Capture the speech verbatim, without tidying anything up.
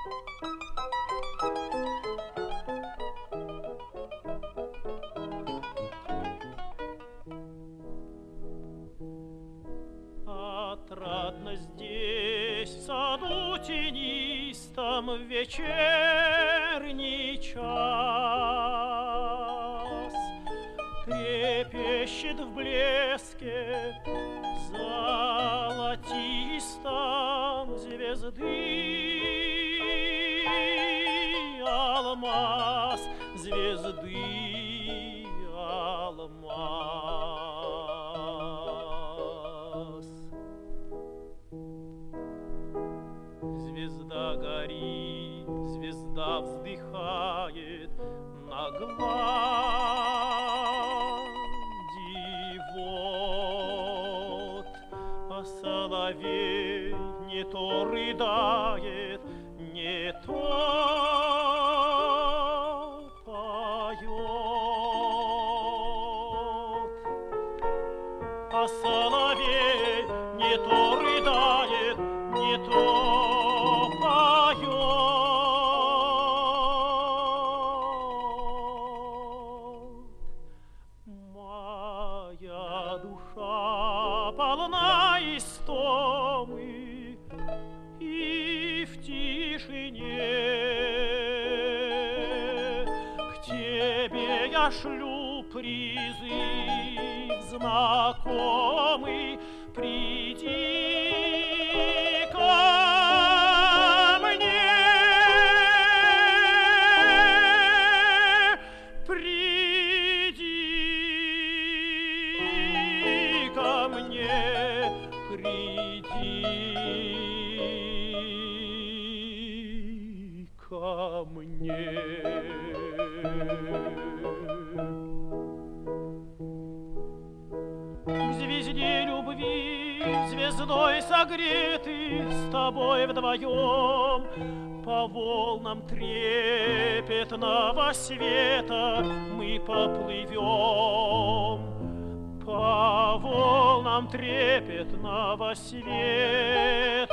Отрадно здесь, в саду тенистом, в вечерний час трепещет в блеске золотистом звезды алмаз, звезды алмаз. Звезда горит, звезда вздыхает на глади вод, а соловей не то рыдает, не то поет. А соловей не то рыдает, не то поет. Моя душа полна истомы, и в тишине к тебе я шлю призыв знакомый. Приди ко мне, приди ко мне, приди ко мне. К звезде любви, звездой согреты, с тобой вдвоем по волнам трепетного света мы поплывем. По волнам трепетного света